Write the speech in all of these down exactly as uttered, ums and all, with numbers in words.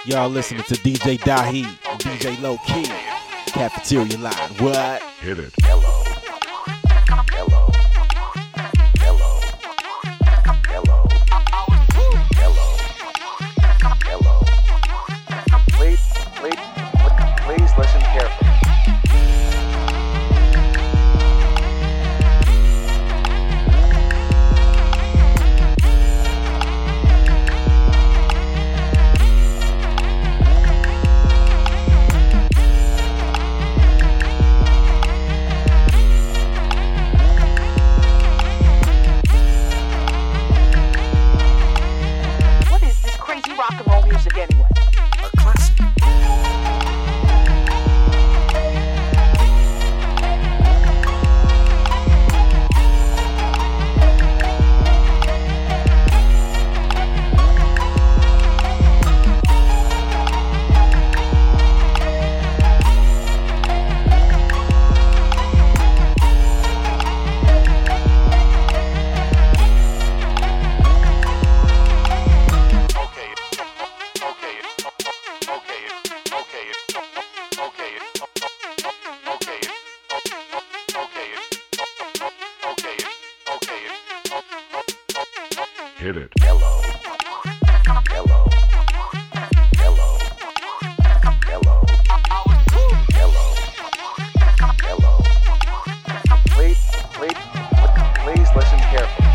Y'all listening to D J Dahi and D J Low Key. Cafeteria Line. What? Hit it. Hello. Hello. Hello. Hello. Hello. Hello. Please, please, please listen carefully. Rock and roll music anyway. A classic. Hit it. Hello. Hello. Hello. Hello. Hello. Hello. Please, please, please listen carefully.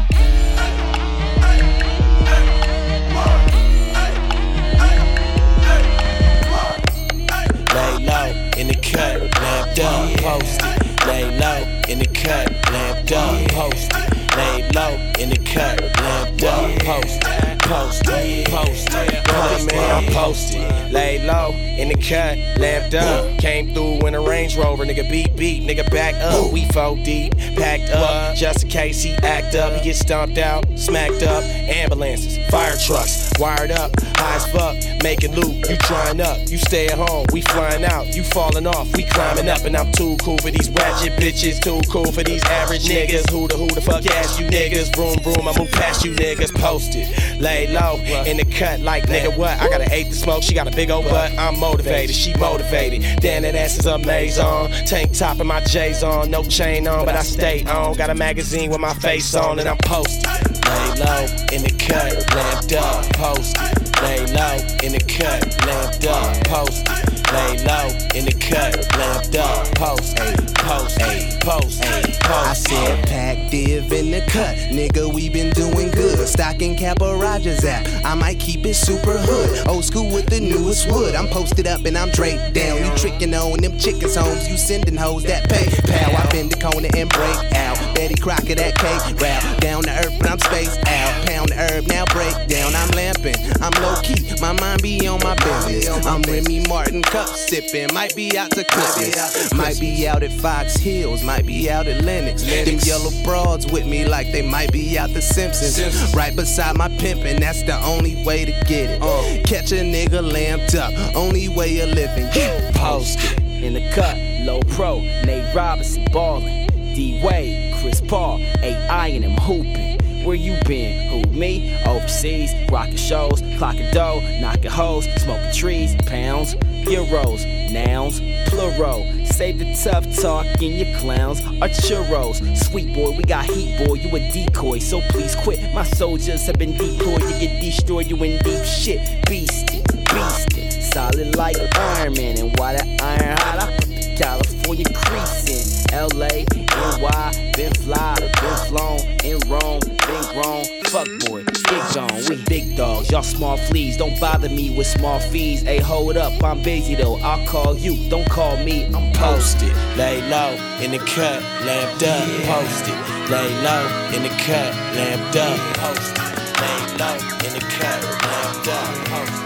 Lay low in the cut, lamped up, posted. Lay low in the cut, lamped up, posted. Lay low in the cut, lamped up, posted. Posted, posted. Come man, I'm posted. Lay low in the cut, lamped up. Came through in a Range Rover, nigga beat beat, nigga back up. We four deep, packed up, just in case he act up. He get stomped out, smacked up. Ambulances, fire trucks, wired up, high as fuck, making loot. You trying up, you stay at home, we flying out. You falling off, we climbing up, and I'm too cool for these ratchet bitches. Too cool for these average niggas. Who the who the fuck ass you niggas? Vroom vroom, I move past you niggas. Posted, lay low in the cut like nigga what? I gotta hate the smoke. She got a big old butt. I'm motivated, she motivated. Damn, that ass is amazing. Tank top and my J's on, no chain on, but I stay on. Got a magazine with my face on, and I'm posted. Lay low in the cut, lamped up, posted. Lay low in the cut, lamped up, posted. Lay low in the cut, lamped up, post, ayy, post, ayy, post, ayy, post. I said pack div in the cut, nigga, we been doing good. Stocking cap or Rogers app, I might keep it super hood. Old school with the newest wood. I'm posted up and I'm draped down. You tricking on them chickens homes, you sending hoes that pay. Pow, I bend the corner and break out. Betty Crocker that cake rap. Down to earth, but I'm spaced out. Pound the herb, now break down. I'm lamping, I'm low key, my mind be on my business. I'm Remy Martin cup sipping, might be out to Christmas, might be out at Fox Hills, might be out at Lennox. Them yellow broads with me like they might be out the Simpsons. Right beside my pimpin', that's the only way to get it. Catch a nigga lamped up, only way of living. Posted in the cut, low pro, Nate Robinson ballin', D-Wade, Chris Paul, A I and him hoopin'. Where you been? Who, me? Overseas, rockin' shows, clockin' dough, knockin' hoes, smoking trees, pounds, euros, nouns, plural. Save the tough talk in your clowns are churros. Sweet boy, we got heat, boy, you a decoy, so please quit. My soldiers have been deployed to get destroyed, you in deep shit. Beastin', beastin', solid like Iron Man. And why the iron hot? I put the California crease in. L A, N Y, been fly, been flown, in Rome, been grown. Fuck boy, big John, we big dogs, y'all small fleas. Don't bother me with small fees. Hey, hold up, I'm busy though. I'll call you, don't call me. I'm posted. Lay low in the cut, lamped up, posted. Lay low in the cut, lamped up, posted. Lay low in the cut, lamped up, posted.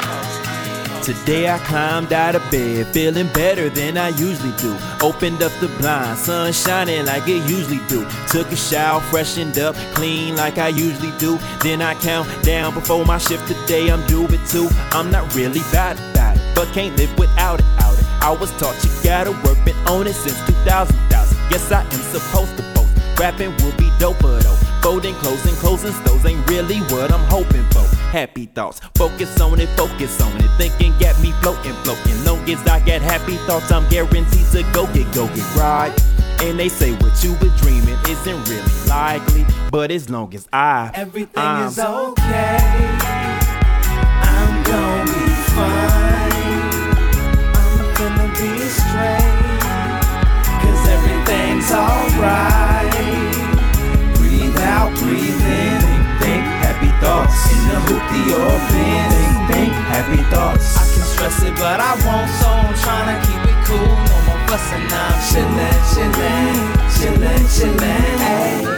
Today I climbed out of bed, feeling better than I usually do. Opened up the blinds, sun shining like it usually do. Took a shower, freshened up, clean like I usually do. Then I count down before my shift today, I'm due it too. I'm not really bad about it, but can't live without it, out it. I was taught you gotta work, been on it since two thousand. Guess I am supposed to boast, rapping will be doper though. Folding, closing, closing stores ain't really what I'm hoping for. happy thoughts. Focus on it, focus on it. Thinking got me floating, floating. Long as I got happy thoughts, I'm guaranteed to go get, go get right. And they say what you were dreaming isn't really likely, but as long as I everything I'm, is okay, I'm gonna be fine. I'm gonna be straight, cause everything's alright. Breathe out, breathe in, think, think happy thoughts. In the hoopty or bin, think, think happy thoughts. I can stress it, but I won't, so I'm trying to keep it cool. No more fussing, I'm chillin', chillin', chillin', chillin', ayy.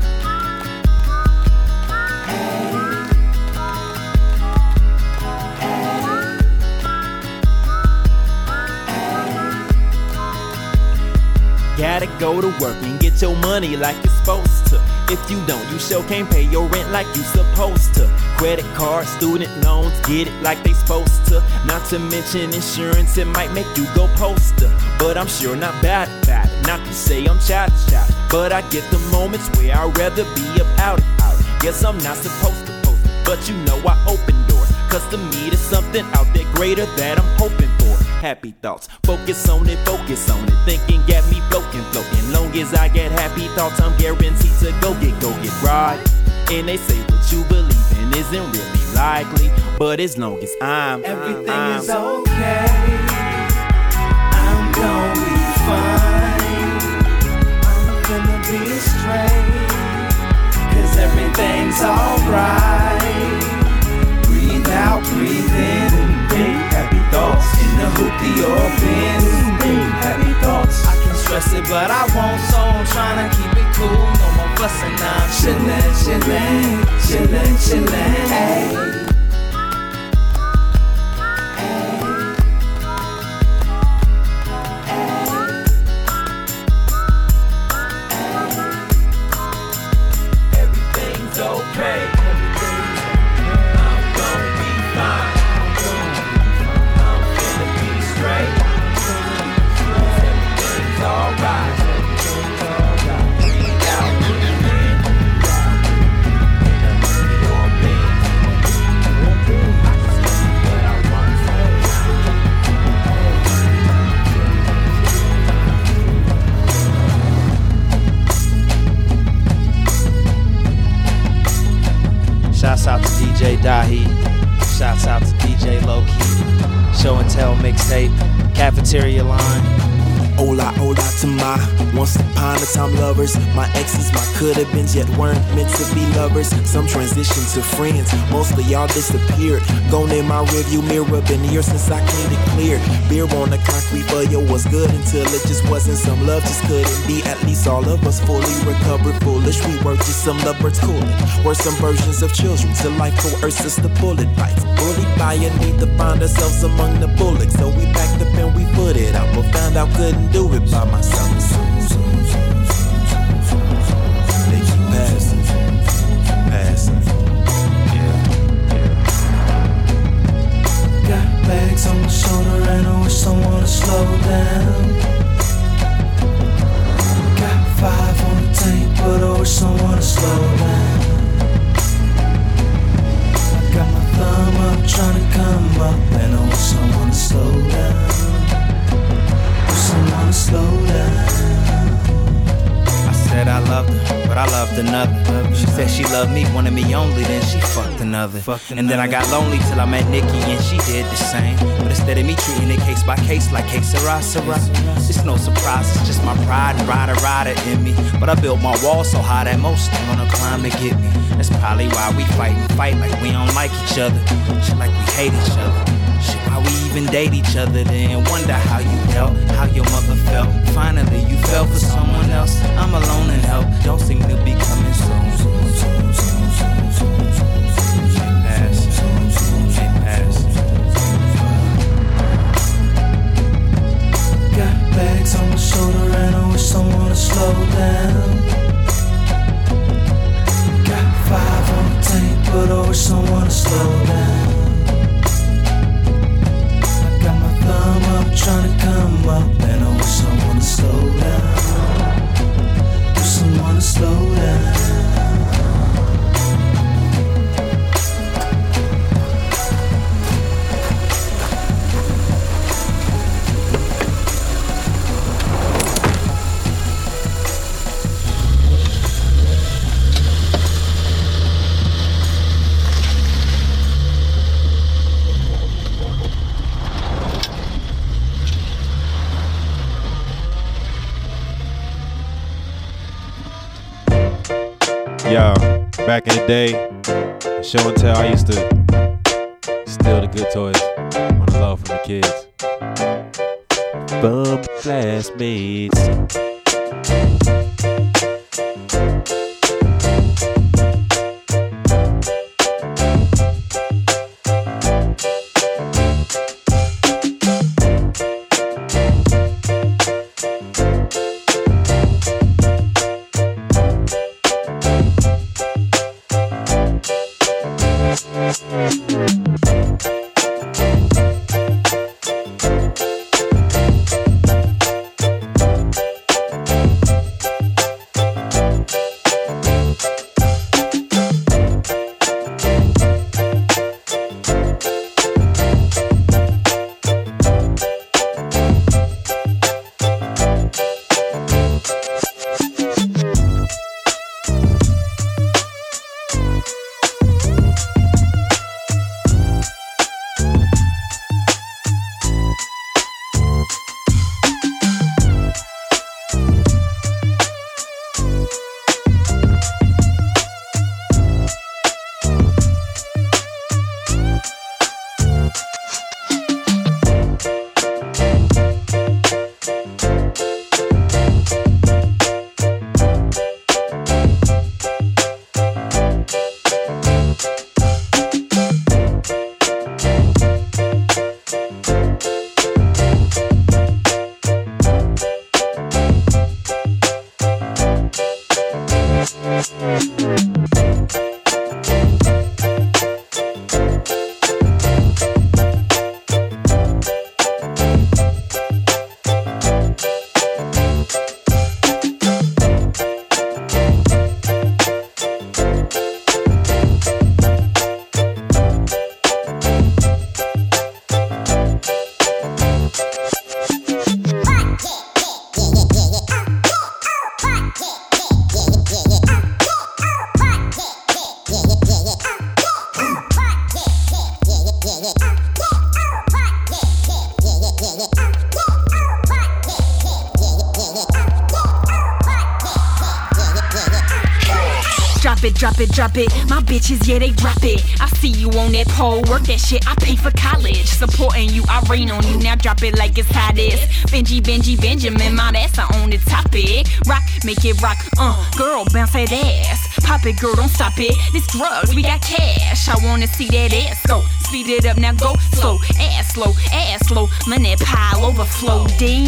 Gotta go to work and get your money like you're supposed to. If you don't, you sure can't pay your rent like you supposed to. Credit cards, student loans, get it like they supposed to. Not to mention insurance, it might make you go poster. But I'm sure not bad about it. Not to say I'm childish, childish, but I get the moments where I'd rather be about it, out it. Guess I'm not supposed to post it, but you know I open doors. Cause to me there's something out there greater that I'm hoping for. Happy thoughts, focus on it, focus on it. Thinking got me floating, floating. Long as I get happy thoughts, I'm guaranteed to go get, go get right. And they say what you believe in isn't really likely, but as long as I'm everything I'm, is okay, I'm gonna be fine. I'm gonna be straight, cause everything's alright. Breathe out, breathe in, think happy thoughts. In the hoopty or bin, think happy thoughts. I can stress it, but I won't, so I'm trying to keep it cool. No more fussing, I'm chillin', chillin', chillin', chillin', ayy. Everything's okay. Shouts out to D J Dahi. Shouts out to D J Low Key. Show and Tell mixtape. Cafeteria line. Hola, hola to my once upon a time lovers. My exes, my coulda beens, yet weren't meant to be lovers. Some transitioned to friends, mostly y'all disappeared. Gone in my rearview mirror, been years since I cleared it clear. Beer on the concrete, but yo was good until it just wasn't. Some love just couldn't be. At least all of us fully recovered, foolish. We were just some lovebirds cooling. Were some versions of children till life coerced us to bullet bites. Bullied by a need to find ourselves among the bullets. So we backed up and we put it out, but found out couldn't do it by myself. They keep passing, passing. Yeah, yeah. Got bags on my shoulder and I wish someone to slow down. Got five on the tank, but I wish someone to slow down. I got my thumb up, trying to come up, and I wish someone to slow down. Someone to slow down. I said I loved her, but I loved another. She said she loved me, wanted me only, then she fucked another. Fucked another. And then I got lonely till I met Nikki and she did the same. But instead of me treating it case by case like case sera sera, it's no surprise, it's just my pride and rider rider in me. But I built my wall so high that most ain't gonna climb to get me. That's probably why we fight and fight like we don't like each other. Shit like we hate each other. Shit, why we even date each other, then wonder how you felt, how your mother felt. Finally, you fell for someone else. I'm alone and help don't seem to be coming soon. Can't pass, can't pass. Got bags on my shoulder and I wish someone to slow down. Got five on the tank, but I wish someone to slow down. Got my thumb up, trying to come up, and I wish someone to slow down. Wish someone to slow down. y'all, back in the day, show and tell, I used to steal the good toys on the low from the kids. Bum classmates. Drop it, drop it, my bitches, yeah, they drop it. I see you on that pole, work that shit, I pay for college. Supporting you, I rain on you, now drop it like it's hot as Benji, Benji, Benjamin, my ass, I own the topic. Rock, make it rock, uh, girl, bounce that ass. Pop it, girl, don't stop it, this drugs, we got cash. I wanna see that ass go, speed it up, now go slow. Ass slow, ass slow, money pile overflow.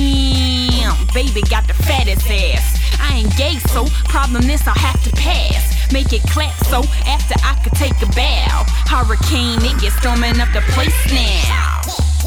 Damn, baby got the fattest ass. I ain't gay, so problem is I have to pass. Make it clap so after I could take a bow. Hurricane, it gets storming up the place now.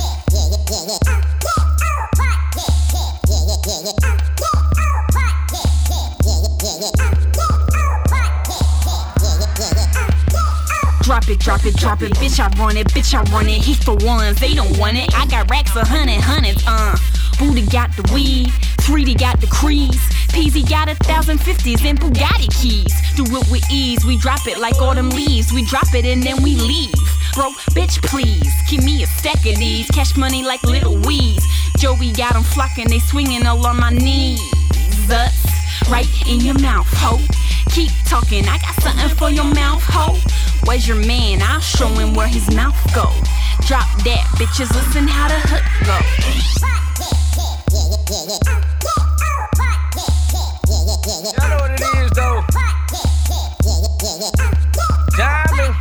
Drop it, drop it, drop it, bitch, I run it, bitch, I run it. He for ones, they don't want it. I got racks of hundred, hundreds, uh. Booty got the weed, three D got the crease. Peasy got a thousand fifties and Bugatti keys. Do it with ease, we drop it like autumn leaves. We drop it and then we leave. Bro, bitch, please, give me a stack of these. Cash money like little weeds. Joey got them flocking, they swinging all on my knees. That's right in your mouth, ho. Keep talking, I got something for your mouth, ho. Where's your man? I'll show him where his mouth go. Drop that, bitches, listen how the hook go. Y'all know what it is, though. Diamond.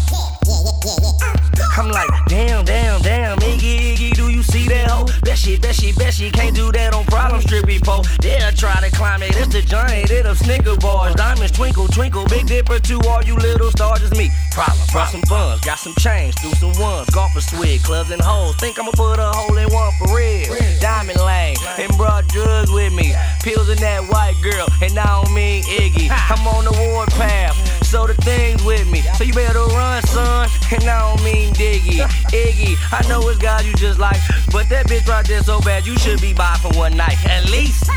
I'm like, damn, damn, damn, Iggy, Iggy, do you see that hoe? Bet she, bet she, bet she can't do that on problem strippy pole. They'll try to climb it, it's the giant, it of Snicker bars. Diamonds twinkle, twinkle, Big Dipper to all you little stars, just me. Problem, brought some funds, got some change, threw some ones, golf a swig, clubs and hoes. Think I'ma put a hole in one for real. Diamond Lane, and brought drugs with me. Pills in that white girl, and I don't mean Iggy. I'm on the warpath, so the thing's with me. So you better run, son, and I don't mean Diggy. Iggy, I know it's God you just like, but that bitch right there so bad you should be by for one night, at least.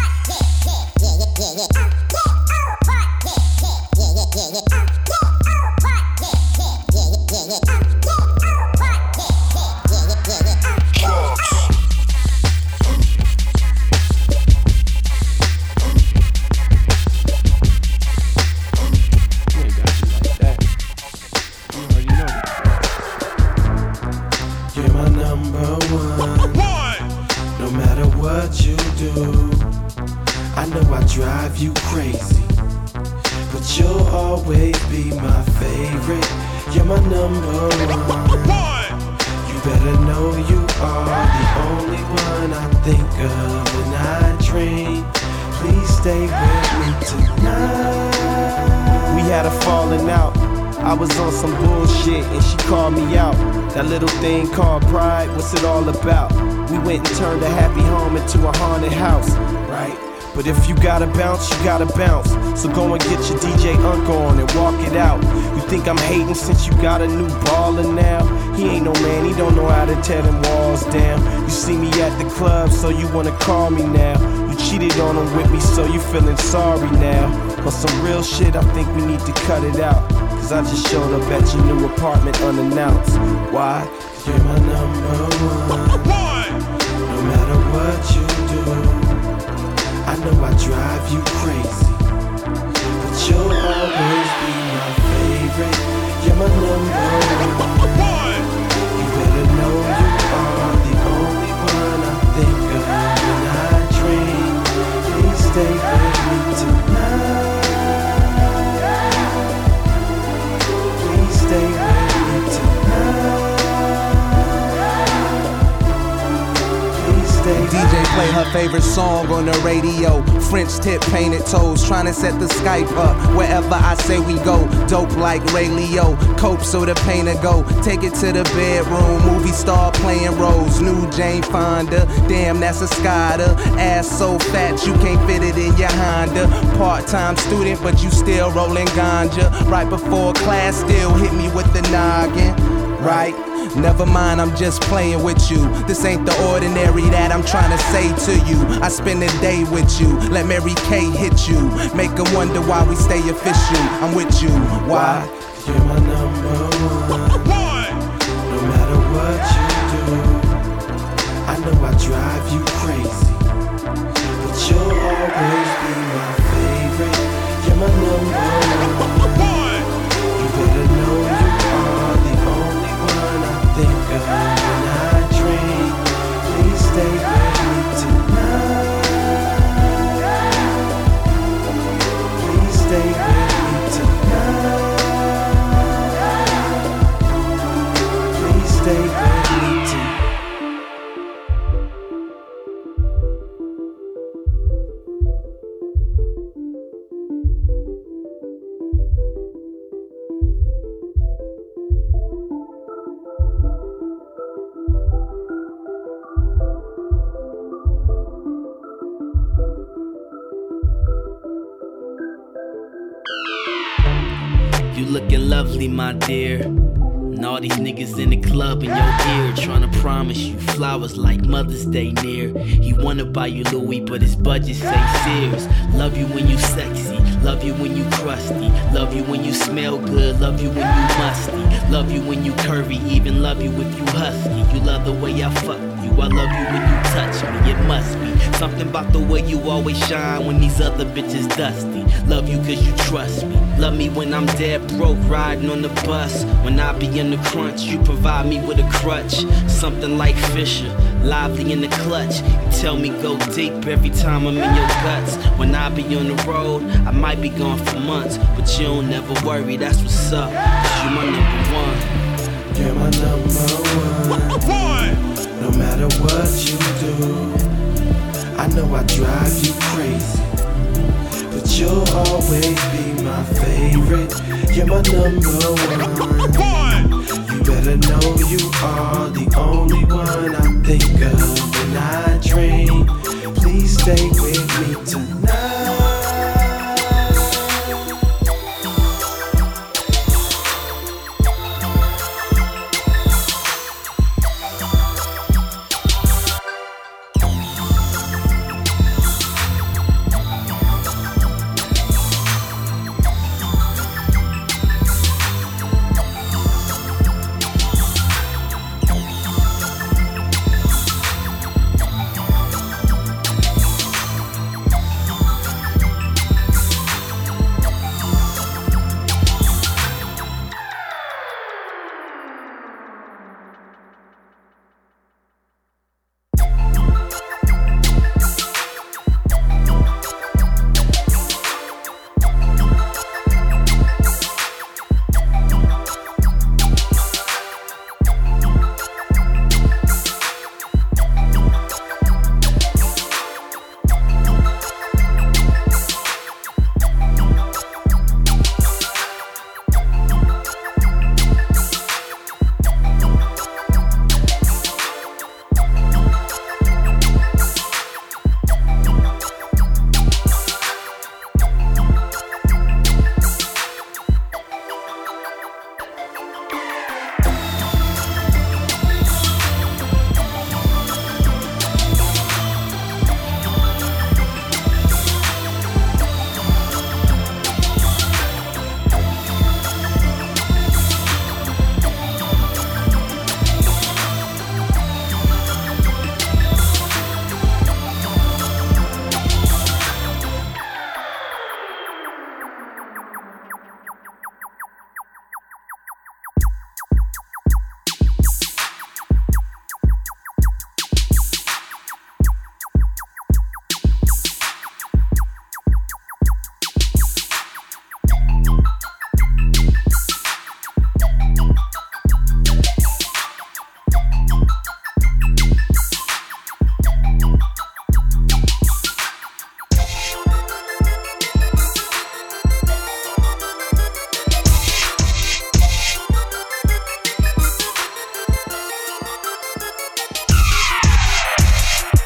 do. I know I drive you crazy, but you'll always be my favorite. You're my number one. You better know you are the only one I think of when I dream. Please stay with me tonight. We had a falling out. I was on some bullshit and she called me out. That little thing called pride, what's it all about? We went and turned a happy home into a haunted house, right? But if you gotta bounce, you gotta bounce. So go and get your D J Unk on and walk it out. You think I'm hating since you got a new baller now? He ain't no man, he don't know how to tear them walls down. You see me at the club, so you wanna call me now. You cheated on him with me, so you feeling sorry now. On some real shit, I think we need to cut it out. Cause I just showed up at your new apartment unannounced. Why? Cause you're my number one. No matter what you do, I know I drive you crazy, but you'll always be my favorite. You're my number one. You better know you are the only one I think of when I dream. Please stay with me tonight. Please stay with me tonight. Please stay with me. D J play her favorite song on the radio. French tip painted toes, trying to set the Skype up. Wherever I say we go, dope like Ray Leo. Cope so the painter go. Take it to the bedroom. Movie star playing roles. New Jane Fonda. Damn, that's a Scotta. Ass so fat you can't fit it in your Honda. Part-time student, but you still rolling ganja. Right before class, still hit me with the noggin. Right? Never mind, I'm just playing with you. This ain't the ordinary that I'm trying to say to you. I spend the day with you, let Mary Kay hit you. Make her wonder why we stay official. I'm with you, why? You're my number one. No matter what you do, I know I drive you crazy, but you'll always be my favorite. You're my number one. You better know you are the only one I think of when I dream. Please stay with me tonight. Please stay with me tonight. Please stay with me tonight. You looking lovely, my dear. And all these niggas in the club in your ear tryna promise you flowers like Mother's Day near. He wanna buy you Louis, but his budget say Sears. Love you when you sexy, love you when you crusty, love you when you smell good, love you when you musty, love you when you curvy, even love you if you husky. You love the way I fuck you, I love you when you touch me. It must be something about the way you always shine when these other bitches dusty. Love you cause you trust me, love me when I'm dead broke riding on the bus. When I be in the crunch, you provide me with a crutch. Something like Fisher, lively in the clutch. You tell me go deep every time I'm in your guts. When I be on the road, I might be gone for months, but you don't never worry, that's what's up. Cause you my number one. You're my number one. No matter what you do, I know I drive you crazy, but you'll always be my favorite. You're my number one. You better know you are the only one I think of when I dream. Please stay with me tonight.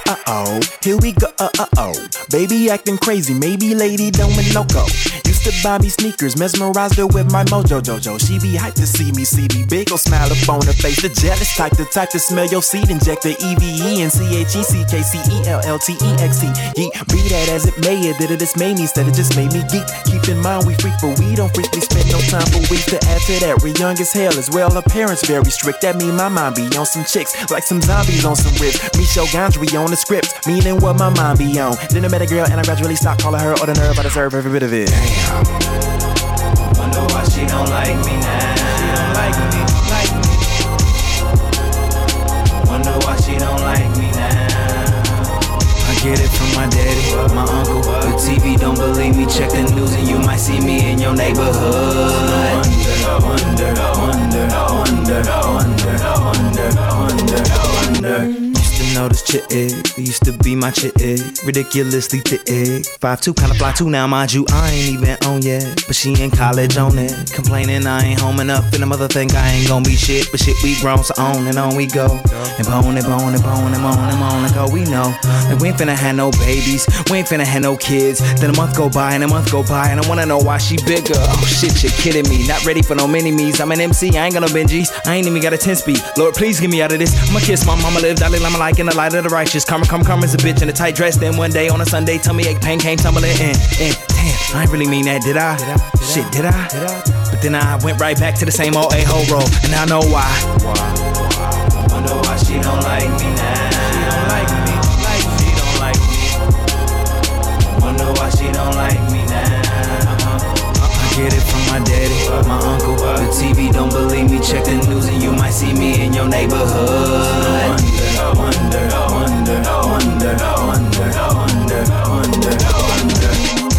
Uh-oh, here we go, uh-oh. Baby acting crazy, maybe lady don't me loco. Used to buy me sneakers, mesmerized her with my mojo jojo. She be hyped to see me, see me big ol' smile up on her face. The jealous type, the type to smell your seed, inject the E V E and C H E C K C E L L T E X T. Yeet, be that as it may, it did it dismay me, instead it just made me geek. Keep in mind we freak, but we don't freak, we spend no time for weeks. To add to that, we young as hell as well, her parents very strict. That mean my mind be on some chicks, like some zombies on some ribs. Me show Gondry on the scripts, meaning what my mind be on. Then I met a girl and I gradually stopped calling her or the nerve, I deserve every bit of it. Damn. Wonder why she don't like me now. She don't like me, like me. Wonder why she don't like me now. I get it from my daddy, my uncle. The T V don't believe me, check the news and you might see me in your neighborhood. Wonder, wonder, wonder, wonder, wonder, wonder, wonder, wonder. Used to know this chick, used to be my chick, ridiculously thick. five two, kinda fly too now, mind you, I ain't even on yet. But she in college on it, complaining I ain't home enough. And the mother think I ain't gon' be shit, but shit we grown, so on and on we go. And bone and bone and bone and bone and bone and go, we know that we ain't finna have no babies, we ain't finna have no kids. Then a month go by and a month go by and I wanna know why she bigger. Oh shit, you're kidding me, not ready for no mini-me's. I'm an M C, I ain't got no Benjis, I ain't even got a ten speed. Lord, please get me out of this. I'ma kiss my mama, live, Dalai Lama like in the light of the righteous. Karma, karma, karma's a bitch in a tight dress. Then one day on a Sunday, tummy ache pain came tumbling in. And damn, I ain't really mean that, did I? Did I? Did Shit, did I? Did I? But then I went right back to the same old a-hole role, and I know why. Wonder why she don't like me now. She don't like me, like she don't like me. Wonder why she don't like me now. I get it from my daddy, my uncle. The T V don't believe me, check the news and you might see me in your neighborhood. Wonder, wonder, wonder, wonder, wonder, wonder, wonder.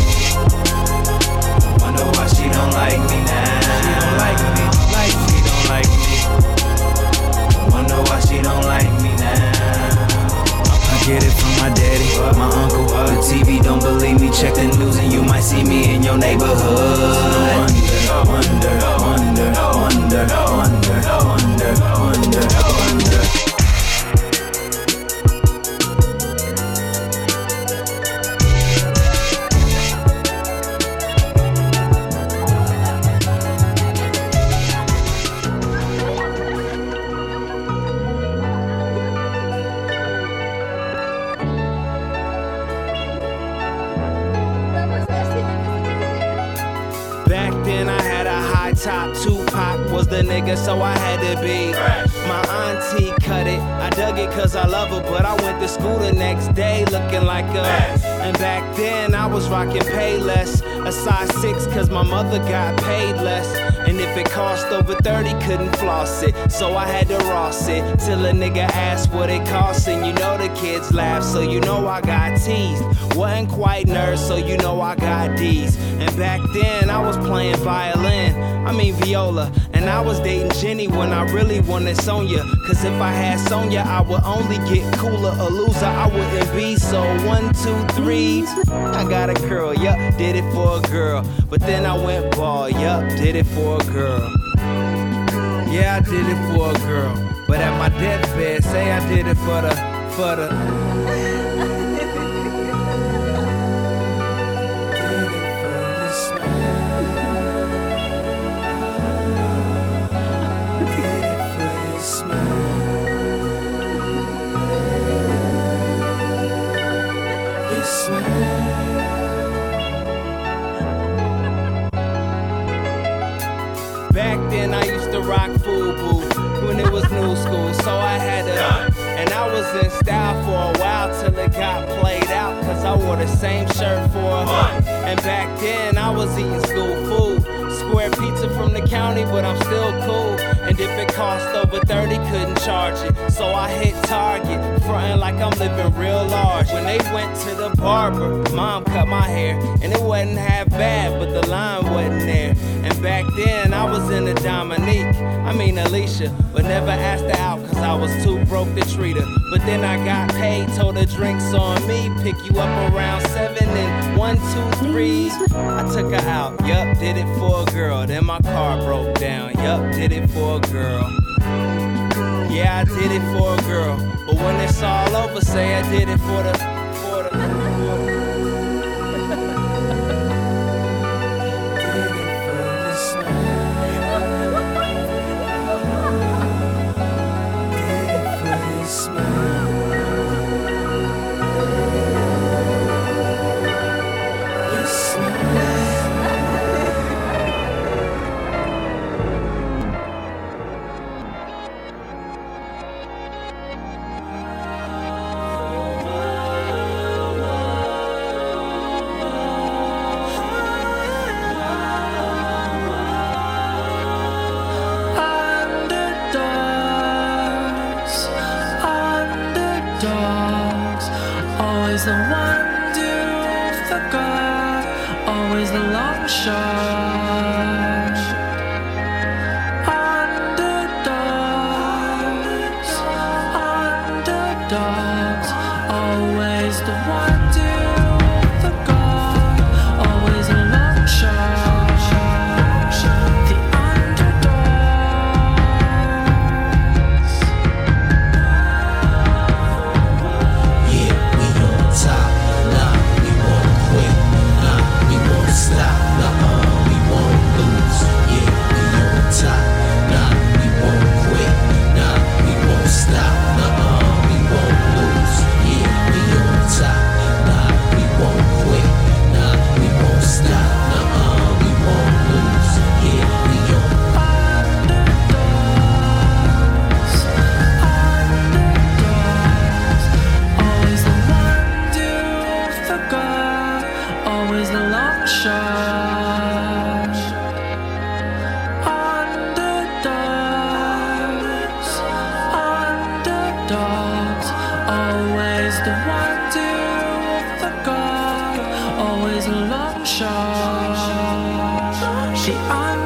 Wonder why she don't like me now. She don't like me, like she don't like me. Wonder why she don't like me now. I get it from my daddy, my uncle. The T V don't believe me, check the news and you might see me in your neighborhood. Wonder, wonder, wonder, wonder, wonder, wonder, wonder, wonder. Top Tupac was the nigga, so I had to be fresh. My auntie cut it, I dug it cause I love her, but I went to school the next day looking like a mess. And back then I was rocking Payless, a size six cause my mother got paid less. And if it cost over thirty, couldn't floss it, so I had to Ross it, till a nigga asked what it cost. And you know the kids laugh, so you know I got teased. Wasn't quite nerds, so you know I got D's. And back then I was playing violin, I mean viola, and I was dating Jenny when I really wanted Sonya. Cause if I had Sonya, I would only get cooler. A loser, I wouldn't be. So one, two, three, I got a girl, yup, did it for a girl. But then I went ball, yup, did it for a girl. Yeah, I did it for a girl. But at my deathbed, say I did it for the, for the Back then I used to rock FUBU when it was new school, so I had to. And I was in style for a while till it got played out, cause I wore the same shirt for a month. And back then I was eating school food, square pizza from the county, but I'm still cool. And if it cost over thirty, couldn't charge it, so I hit Target, frontin' like I'm living real large. When they went to the barber, mom cut my hair, and it wasn't half bad, but the line wasn't there. And back then I was in the Dominique, I mean Alicia, but never asked her out cause I was too broke to treat her. But then I got paid, told her drinks on me, pick you up around seven and one, two, three. I took her out, yup, did it for a girl. Then my car broke down, yup, did it for a girl. Yeah, I did it for a girl, but when it's all over, never say I did it for the, for the, for the. Always the one you forgot, always the long shot. Underdogs, underdogs, always the one you forgot, always the long shot. The underdogs. Yeah, we on top. Nah, we won't quit. Nah, we won't stop. Nah, we won't lose. Yeah, we on top. Nah, we won't quit. Nah, we won't stop. Nah, we won't lose. Yeah, we on top. Nah, we won't quit. Nah, we won't stop. Nah, we won't lose. Yeah, we on Underdogs, underdogs, always the one you forgot, always the long shot. Underdogs, underdogs, always the one you forgot, always the long shot. The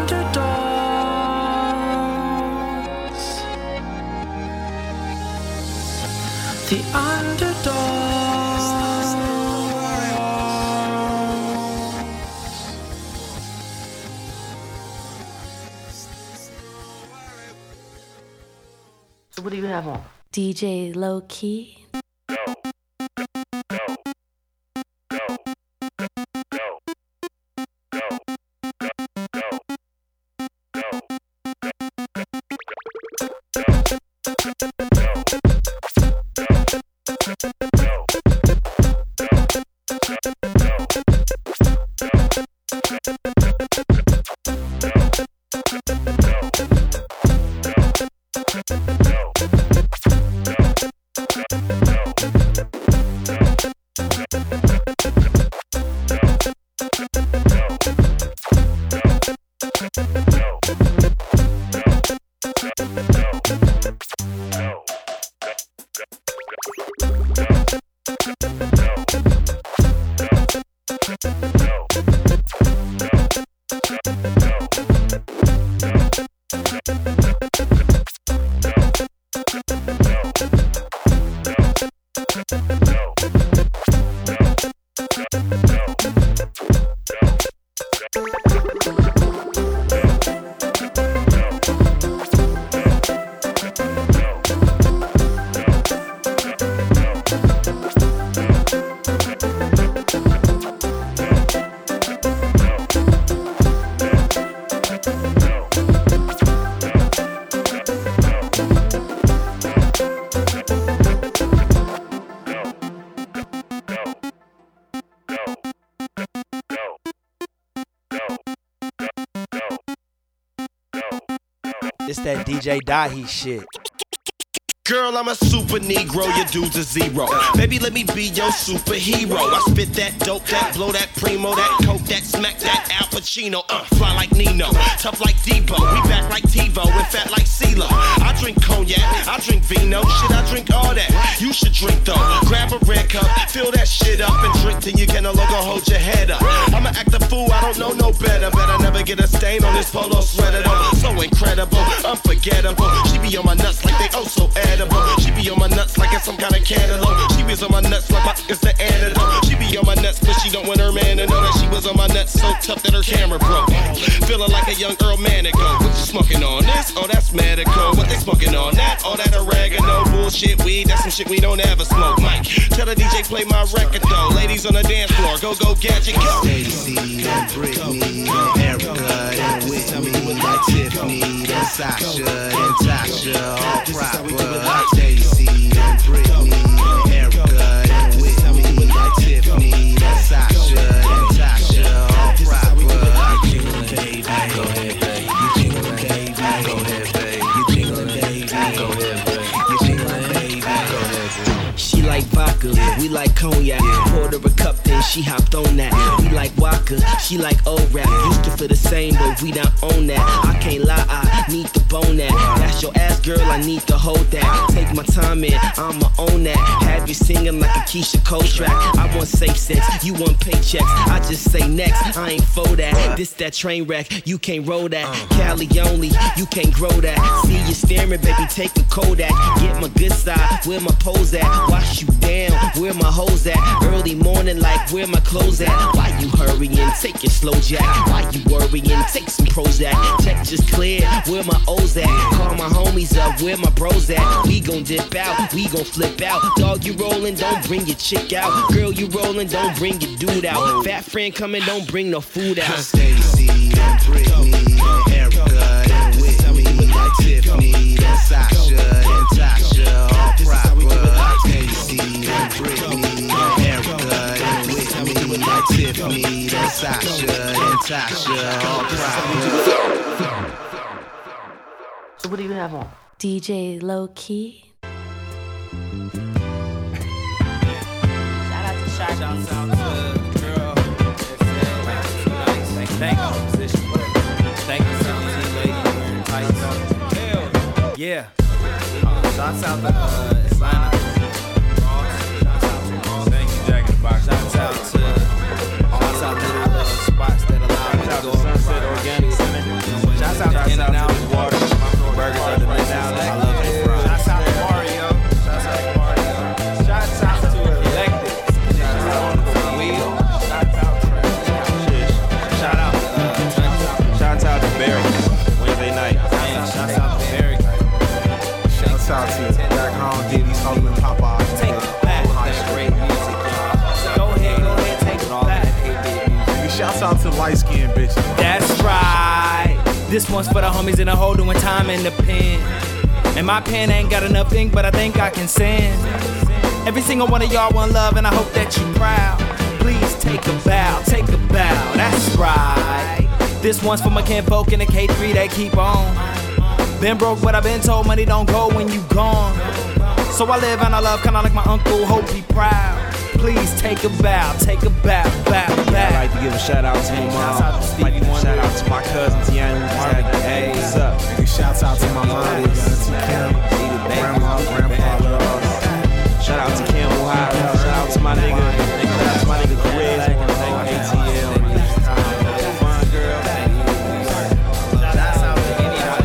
underdogs. The underdogs. So what do you have on? D J Low Key. It's that D J Dahi shit. Girl, I'm a super Negro, your dude's a zero. Baby, let me be your superhero. I spit that dope, that blow, that primo, that coke, that smack, that Al Pacino. Uh, fly like Nino, tough like Debo. We back like TiVo and fat like CeeLo. I drink cognac, I drink vino. Shit, I drink all that. You should drink though. Grab a red cup, fill that shit up and drink till you can no longer hold your head up. I'ma act a fool, I don't know no better. Better never get a stain on this polo sweater though. So incredible, unforgettable. She be on my nuts like they oh so edible. edible. She be on my nuts like it's some kind of cantaloupe. She was on my nuts like my it's the antidote. She be on my nuts, but she don't want her man to know that she was on my nuts so tough that her camera broke. Feeling like a young Earl Manico. What you smoking on this? Oh, that's Medico. What they smoking on that? Oh, that oregano bullshit weed. That's some shit we don't ever smoke. Mike, tell the D J play my record though. Ladies on the dance floor, go go gadget go. Stacy and Brittany and Erica and Whitney, like Tiffany and Sasha and Tasha, all proper. Stacy and Brittany and Erica and Whitney, like Tiffany and Sasha and Tasha, all proper. You jingling, baby, go ahead, baby. You jingling, baby, go ahead, baby. You jingling, baby, go ahead, baby. You jingling, baby, go ahead, baby. She like vodka, we like cognac. Poured her a cup, then she hopped on that. We like Waka, she like O-Rap. Used to feel the same, but we don't own that. I can't lie, I need to bone that. That's your ass, girl, I need to hold that. Take my time in, I'ma own that. Have you singing like a Keisha Cole track. I want safe sex, you want paychecks. I just say next, I ain't for that. This that train wreck, you can't roll that. Cali only, you can't grow that. See you staring, baby, take a Kodak. Get my good side, where my pose at? Wash you down, where my hoes at? Early morning, like where my clothes at? Why you hurrying? Take it slow, Jack. Why you worrying? Take some Prozac. Check just clear, where my O's at? Call my homies up, where my bros at? We gon' dip out, we gon' flip out. Dog, you rollin', don't bring your chick out. Girl, you rollin', don't bring your dude out. Fat friend coming, don't bring no food out. Stacy and Brittany and Erica and Whitney, like Tiffany and Sasha and Tasha, all proper. Stacy and Brittany and Erica and Whitney, like Tiffany and Sasha and Tasha, all proper. So what do you have on? D J Low Key. Shout out to Sharky. Shouts out to the girl. Thank you. Thank you, seventeen lady wearing tights. Hell yeah. Shouts out to uh, Atlanta. Thank you, Jack in the Box. Shouts out to shouts out to the uh, spots that allow me to go. Sunset Organic Center. Shouts out to In and Out Water. Burgers are the best. I love it. Shouts out to Mario. Shouts out to Mario. Shouts out to Elected. Shouts out to Wheel. Shouts out to Shish. Shout out to uh, Shouts out to Barry. Wednesday night. Shouts out to Barry. Shouts out to back home, Diddy's Oakland Popeye. Take it back. That great music, y'all. Go ahead, go ahead, take it back. Shouts out to light skinned bitches. That's right. This one's for the homies in the hole doing time in the pen. And my pen ain't got enough ink, but I think I can send. Every single one of y'all want love, and I hope that you proud. Please take a bow, take a bow. That's right. This one's for my kinfolk in the K three, they keep on. Been broke, but I've been told money don't go when you gone. So I live and I love, kinda like my uncle, hope he proud. Please take a bow, take a bow, bow, bow. Yeah, I'd like to give a shout out to my mom. I'd like to give a shout out to my cousin Tiana, who just had the hey, what's up? Shouts out to my mom, Auntie Kim, grandma, grandpa. Shout out to Campbell High. Shout out to my nigga. Shout out to my nigga Chris on A T L. Fun girl. Shout out to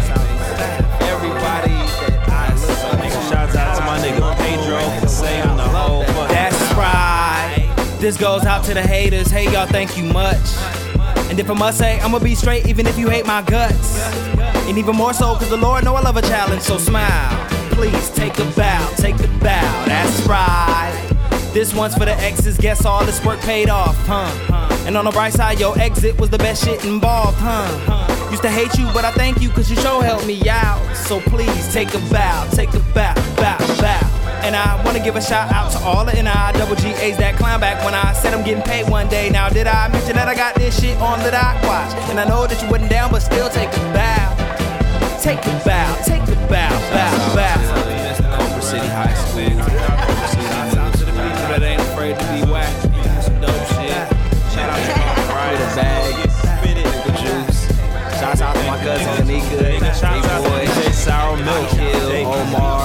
everybody that I listen. Shout out to my nigga Pedro for saving the whole fucking. That's right. This goes out to the haters. Hey, y'all, thank you much. And if I must say, I'ma be straight even if you hate my guts. And even more so, cause the Lord know I love a challenge, so smile. Please take a bow, take a bow, that's right. This one's for the exes, guess all this work paid off, huh? And on the bright side, your exit was the best shit involved, huh? Used to hate you, but I thank you cause you sure helped me out. So please take a bow, take a bow, bow, bow. And I wanna give a shout out to all the N I double G A's that clown back when I said I'm getting paid one day. Now did I mention that I got this shit on the dock watch? And I know that you wasn't down, but still take a bow. Take a bow, take a bow, bow, bow. Cobra City High School. Shout out to the people that ain't afraid to be whack. Some dope shit. Shout out to my right the bag, spit it, nigga juice. Shout out to my cousin Anika, Shout out to D J Sour Milk, Kill, Omar,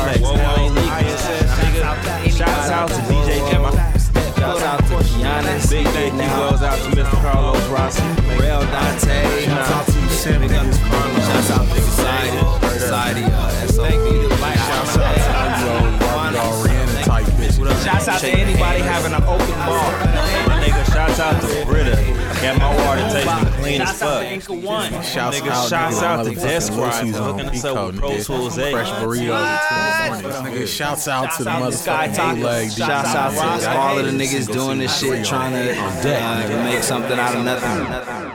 Shouts out to D J Gemma. Shouts out to Giannis. Big thank you goes out to Mister Carlos Rossi. Real Dante. Shouts out to you, Sam. Shouts out to Society. Society. S O B. Shouts out to Shouts out to anybody having an open bar. My nigga, shouts out to Britta. Got my water tasting clean as Shouts out fuck. to Inca One. Shouts nigga, shouts out to Desk Scribe for hooking us up with Pro Tools eight. Fresh burritos. Nigga, shouts out to the motherfucking bootleg. Shouts out to all of the niggas doing this shit, trying to uh, make something out of nothing.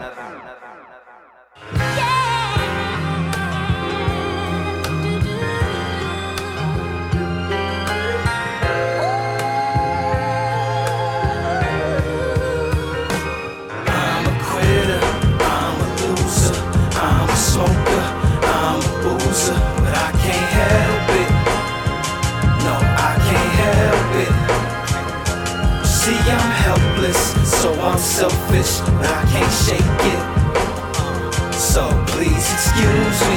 So I'm selfish, but I can't shake it. So please excuse me.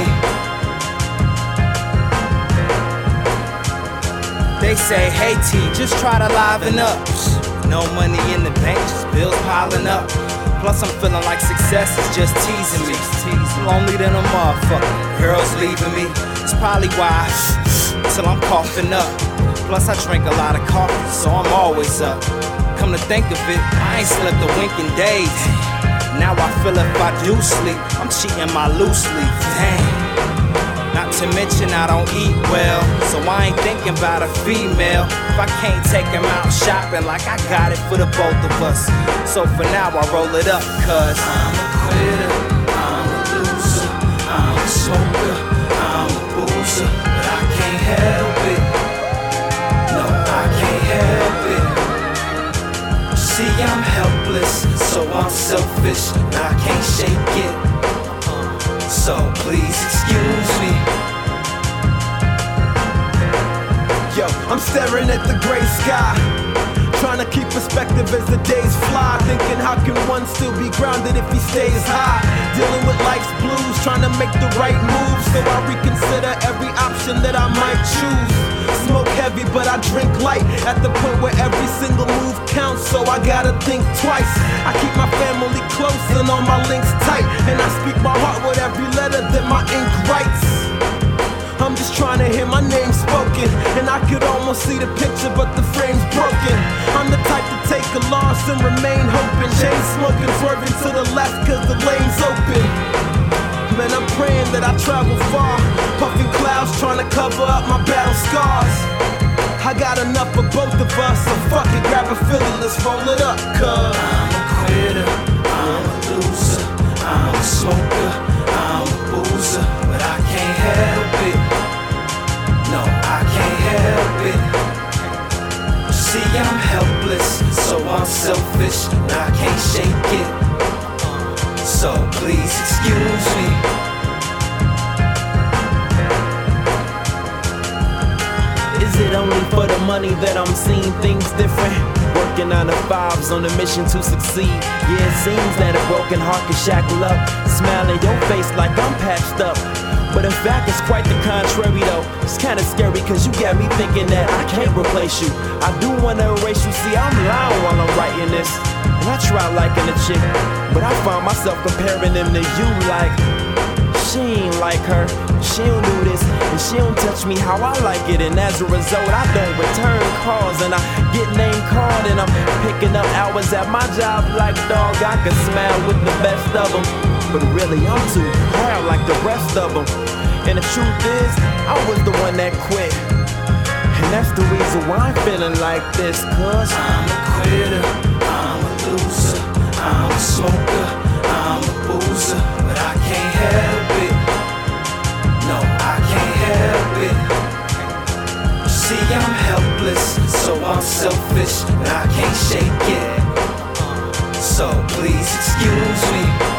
They say, hey T, just try to liven up. No money in the bank, just bills piling up. Plus I'm feeling like success is just teasing me. Lonely than a motherfucker, girls leaving me. It's probably why, till I'm coughing up. Plus I drink a lot of coffee, so I'm always up. Come to think of it, I ain't slept a wink in days. Now I feel if I do sleep, I'm cheating my loose leaf. Dang. Not to mention I don't eat well, so I ain't thinking about a female. If I can't take him out shopping, like I got it for the both of us. So for now I roll it up, cause I'm a quitter, I'm a loser, I'm a smoker, I'm a boozer, but I can't help it. No, I can't help it. See, I'm helpless, so I'm selfish, but I can't shake it. So please excuse me. Yo, I'm staring at the gray sky, trying to keep perspective as the days fly. Thinking how can one still be grounded if he stays high? Dealing with life's blues, trying to make the right move. So I reconsider every option that I might choose. Smoke heavy, but I drink light. At the point where every single move counts, so I gotta think twice. I keep my family close and all my links tight, and I speak my heart with every letter that my ink writes. I'm just trying to hear my name spoken, and I could almost see the picture, but the frame's broken. I'm the type to take a loss and remain hoping. Chain smoking, swerving to the left cause the lane's open. Man, I'm praying that I travel far, puffing clouds trying to cover up my battle scars. I got enough for both of us, so fuck it, grab a Philly, let's roll it up, cuz I'm a quitter, I'm a loser, I'm a smoker, I'm a boozer, but I can't help it. No, I can't help it. See, I'm helpless, so I'm selfish, and I can't shake it. So please excuse me. Is it only for the money that I'm seeing things different? Working on the fives on a mission to succeed. Yeah, it seems that a broken heart can shackle up. Smile in your face like I'm patched up. But in fact, it's quite the contrary though. It's kinda scary cause you got me thinking that I can't replace you. I do wanna erase you, see I'm lying while I'm writing this. And I try liking a chick, but I find myself comparing them to you like she ain't like her, she don't do this, and she don't touch me how I like it. And as a result, I don't return calls, and I get name called, and I'm picking up hours at my job like dog. I can smile with the best of them, but really I'm too proud like the rest of them. And the truth is, I was the one that quit, and that's the reason why I'm feeling like this. Cause I'm a quitter, I'm a loser, I'm a smoker, I'm a boozer, but I can't help it. No, I can't help it. See, I'm helpless, so I'm selfish, but I can't shake it. So please excuse me.